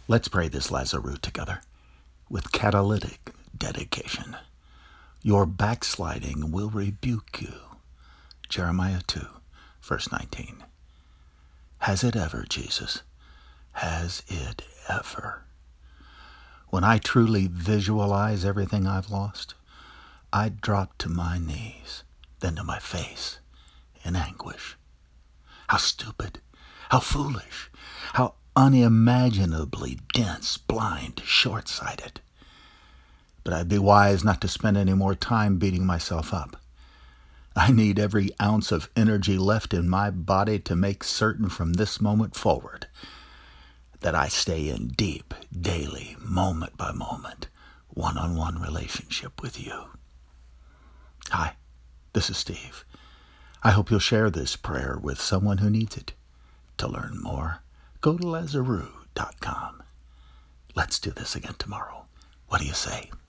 Let's pray this Lazarus together with catalytic dedication. Your backsliding will rebuke you. Jeremiah 2, verse 19. Has it ever, Jesus? Has it ever? When I truly visualize everything I've lost, I drop to my knees, then to my face in anguish. How stupid, how foolish, how unimaginably dense, blind, short-sighted. But I'd be wise not to spend any more time beating myself up. I need every ounce of energy left in my body to make certain from this moment forward that I stay in deep, daily, moment-by-moment, one-on-one relationship with you. Hi, this is Steve. I hope you'll share this prayer with someone who needs it. To learn more, go to Lazarus.com. Let's do this again tomorrow. What do you say?